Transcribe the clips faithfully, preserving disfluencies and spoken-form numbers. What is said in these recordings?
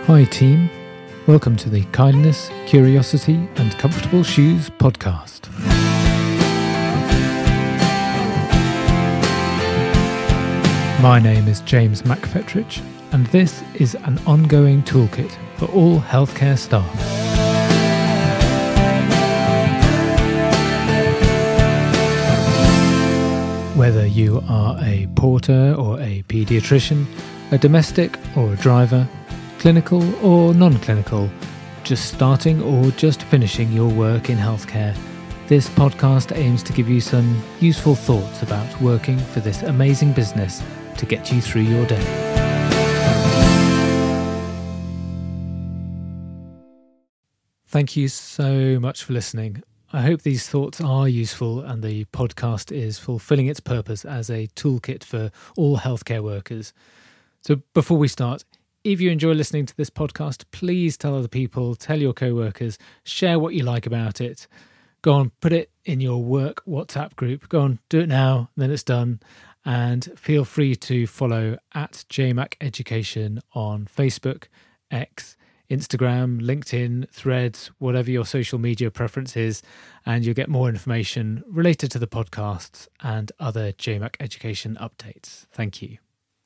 Hi team, welcome to the Kindness, Curiosity and Comfortable Shoes podcast. My name is James McFetrich and this is an ongoing toolkit for all healthcare staff. Whether you are a porter or a paediatrician, a domestic or a driver, clinical or non-clinical, just starting or just finishing your work in healthcare, this podcast aims to give you some useful thoughts about working for this amazing business to get you through your day. Thank you so much for listening. I hope these thoughts are useful and the podcast is fulfilling its purpose as a toolkit for all healthcare workers. So before we start, if you enjoy listening to this podcast, please tell other people, tell your co-workers, share what you like about it. Go on, put it in your work WhatsApp group. Go on, do it now, then it's done. And feel free to follow at J Mac Education on Facebook, X, Instagram, LinkedIn, Threads, whatever your social media preference is, and you'll get more information related to the podcasts and other J Mac Education updates. Thank you.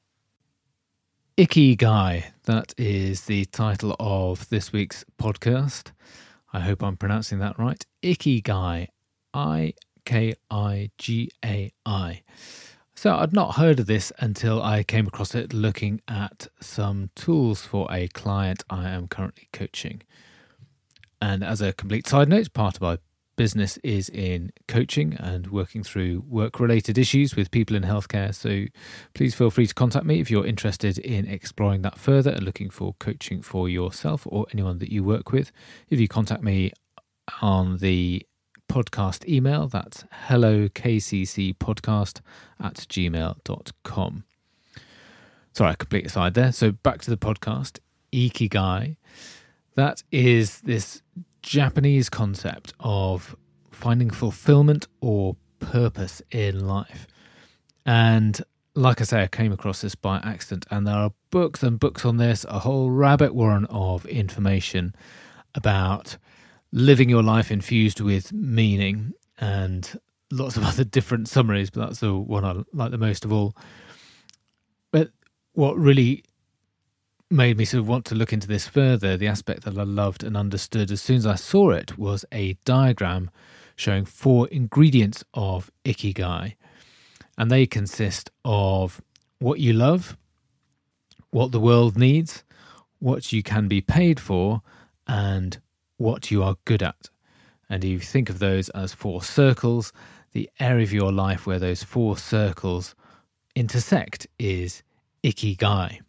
Ikigai, that is the title of this week's podcast. I hope I'm pronouncing that right. Ikigai, I K I G A I. So I'd not heard of this until I came across it looking at some tools for a client I am currently coaching. And as a complete side note, part of my business is in coaching and working through work-related issues with people in healthcare. So please feel free to contact me if you're interested in exploring that further and looking for coaching for yourself or anyone that you work with. If you contact me on the podcast email, that's helloKCCpodcast at gmail dot com. Sorry, I complete aside there. So back to the podcast. Ikigai. That is this Japanese concept of finding fulfillment or purpose in life. And like I say, I came across this by accident, and there are books and books on this, a whole rabbit warren of information about living your life infused with meaning and lots of other different summaries, but that's the one I like the most of all. But what really made me sort of want to look into this further, the aspect that I loved and understood as soon as I saw it, was a diagram showing four ingredients of Ikigai. And they consist of what you love, what the world needs, what you can be paid for, and what you are good at. And if you think of those as four circles, the area of your life where those four circles intersect is Ikigai.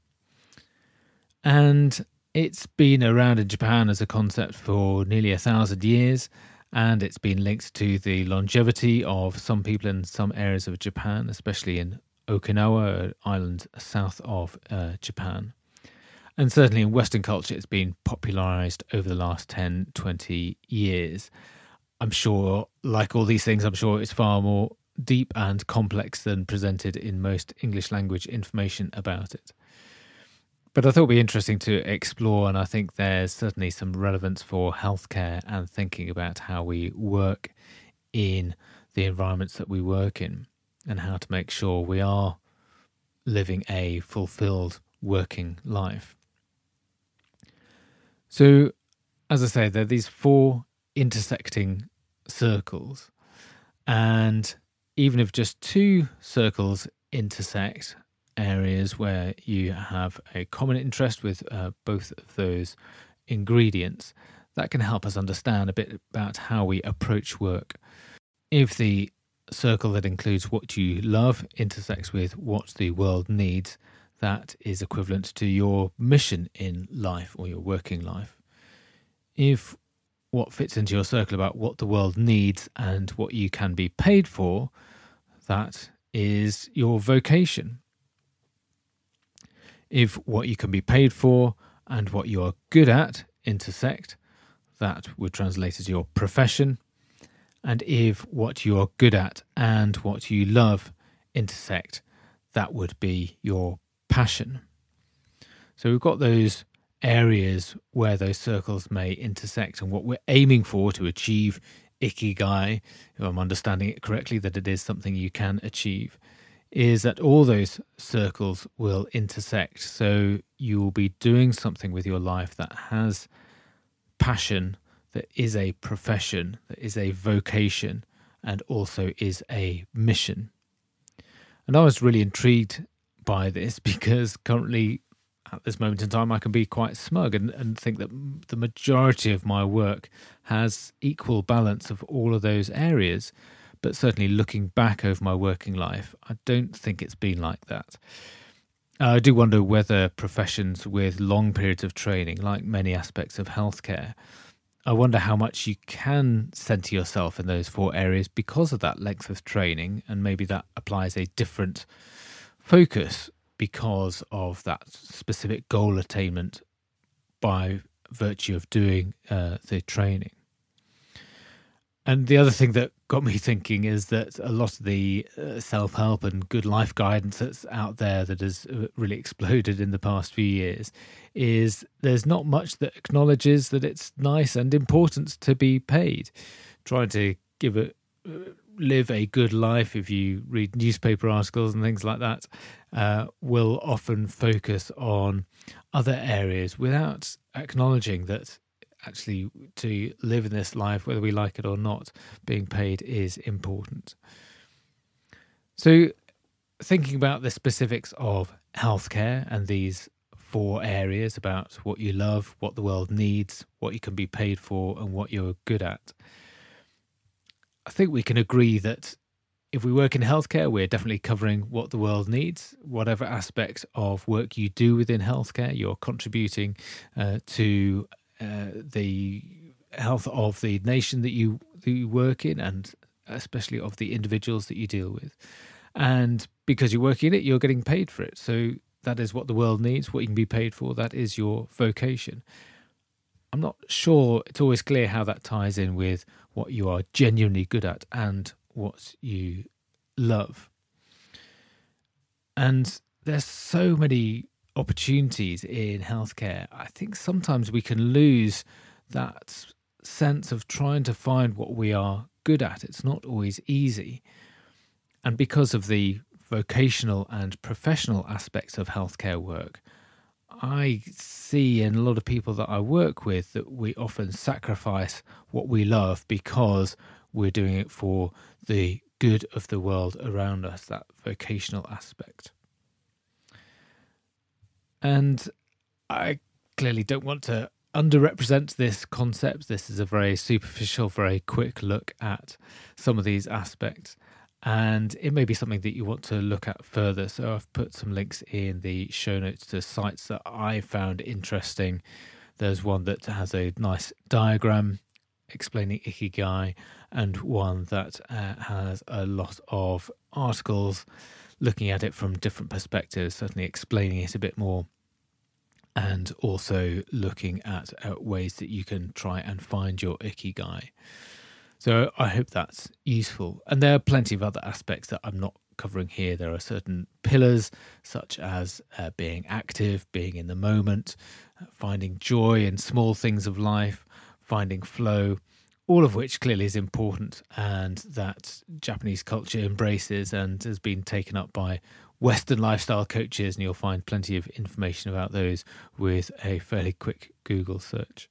And it's been around in Japan as a concept for nearly a thousand years, and it's been linked to the longevity of some people in some areas of Japan, especially in Okinawa, an island south of uh, Japan. And certainly in Western culture, it's been popularized over the last ten, twenty years. I'm sure, like all these things, I'm sure it's far more deep and complex than presented in most English language information about it. But I thought it would be interesting to explore, and I think there's certainly some relevance for healthcare and thinking about how we work in the environments that we work in and how to make sure we are living a fulfilled working life. So, as I say, there are these four intersecting circles, and even if just two circles intersect, areas where you have a common interest with uh, both of those ingredients, that can help us understand a bit about how we approach work. If the circle that includes what you love intersects with what the world needs, that is equivalent to your mission in life or your working life. If what fits into your circle about what the world needs and what you can be paid for, that is your vocation. If what you can be paid for and what you are good at intersect, that would translate as your profession. And if what you are good at and what you love intersect, that would be your passion. So we've got those areas where those circles may intersect, and what we're aiming for to achieve Ikigai, if I'm understanding it correctly, that it is something you can achieve, is that all those circles will intersect. So you will be doing something with your life that has passion, that is a profession, that is a vocation, and also is a mission. And I was really intrigued by this because currently at this moment in time I can be quite smug and, and think that the majority of my work has equal balance of all of those areas. But certainly looking back over my working life, I don't think it's been like that. Uh, I do wonder whether professions with long periods of training, like many aspects of healthcare, I wonder how much you can centre yourself in those four areas because of that length of training, and maybe that applies a different focus because of that specific goal attainment by virtue of doing uh, the training. And the other thing that got me thinking is that a lot of the uh, self-help and good life guidance that's out there that has really exploded in the past few years is there's not much that acknowledges that it's nice and important to be paid. Trying to give a uh, live a good life, if you read newspaper articles and things like that, uh, will often focus on other areas without acknowledging that actually to live in this life, whether we like it or not, being paid is important. So thinking about the specifics of healthcare and these four areas about what you love, what the world needs, what you can be paid for, and what you're good at, I think we can agree that if we work in healthcare, we're definitely covering what the world needs. Whatever aspect of work you do within healthcare, you're contributing uh, to Uh, the health of the nation that you, that you work in, and especially of the individuals that you deal with. And because you work in it, you're getting paid for it. So that is what the world needs, what you can be paid for. That is your vocation. I'm not sure it's always clear how that ties in with what you are genuinely good at and what you love. And there's so many opportunities in healthcare. I think sometimes we can lose that sense of trying to find what we are good at. It's not always easy. And because of the vocational and professional aspects of healthcare work, I see in a lot of people that I work with that we often sacrifice what we love because we're doing it for the good of the world around us, that vocational aspect. And I clearly don't want to underrepresent this concept. This is a very superficial, very quick look at some of these aspects. And it may be something that you want to look at further. So I've put some links in the show notes to sites that I found interesting. There's one that has a nice diagram explaining Ikigai, and one that uh, has a lot of articles looking at it from different perspectives, certainly explaining it a bit more, and also looking at uh, ways that you can try and find your Ikigai. So I hope that's useful. And there are plenty of other aspects that I'm not covering here. There are certain pillars such as uh, being active, being in the moment, uh, finding joy in small things of life, finding flow, all of which clearly is important and that Japanese culture embraces and has been taken up by Western lifestyle coaches, and you'll find plenty of information about those with a fairly quick Google search.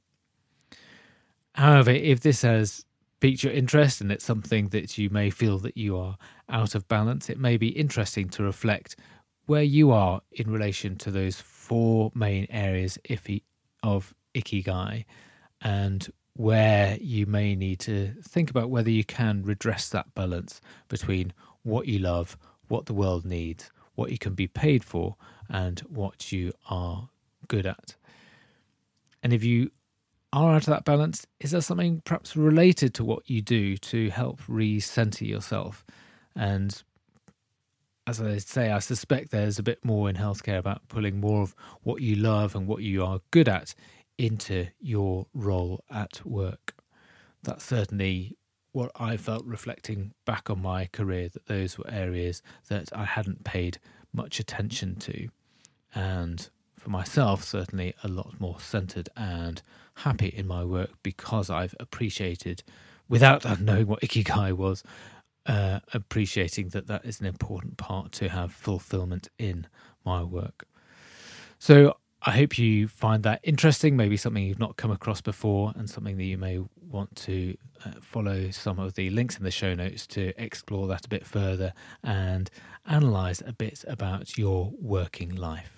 However, if this has piqued your interest and it's something that you may feel that you are out of balance, it may be interesting to reflect where you are in relation to those four main areas of Ikigai, and where you may need to think about whether you can redress that balance between what you love, what the world needs, what you can be paid for, and what you are good at. And if you are out of that balance, is there something perhaps related to what you do to help re-center yourself? And as I say, I suspect there's a bit more in healthcare about pulling more of what you love and what you are good at into your role at work. That's certainly what I felt reflecting back on my career, that those were areas that I hadn't paid much attention to and for myself, certainly a lot more centered and happy in my work because I've appreciated, without knowing what Ikigai was, uh, appreciating that that is an important part to have fulfillment in my work. So I hope you find that interesting, maybe something you've not come across before and something that you may want to uh, follow some of the links in the show notes to explore that a bit further and analyse a bit about your working life.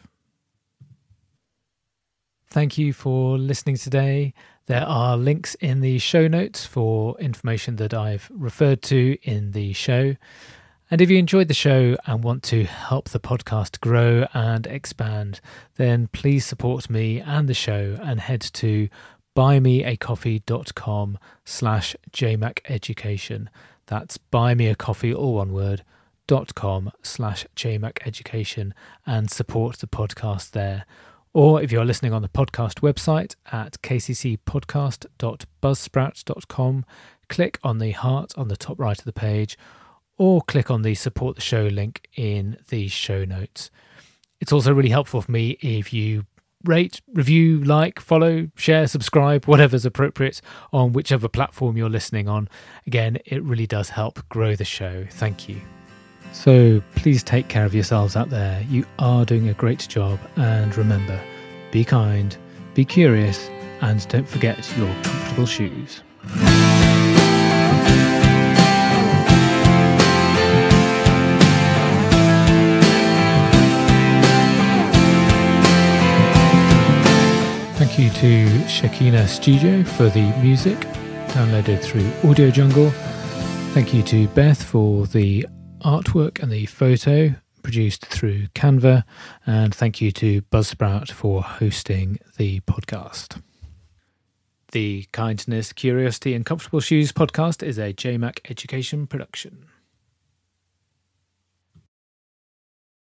Thank you for listening today. There are links in the show notes for information that I've referred to in the show. And if you enjoyed the show and want to help the podcast grow and expand, then please support me and the show and head to buymeacoffee.com slash jmaceducation. That's buymeacoffee, all one word, dot com slash jmaceducation, and support the podcast there. Or if you're listening on the podcast website at k c c podcast dot buzzsprout dot com, click on the heart on the top right of the page, or click on the support the show link in the show notes. It's also really helpful for me if you rate, review, like, follow, share, subscribe, whatever's appropriate on whichever platform you're listening on. Again, it really does help grow the show. Thank you. So please take care of yourselves out there. You are doing a great job. And remember, be kind, be curious, and don't forget your comfortable shoes. Thank you to Shekinah Studio for the music, downloaded through Audio Jungle. Thank you to Beth for the artwork and the photo, produced through Canva. And thank you to Buzzsprout for hosting the podcast. The Kindness, Curiosity and Comfortable Shoes podcast is a J MAC Education production.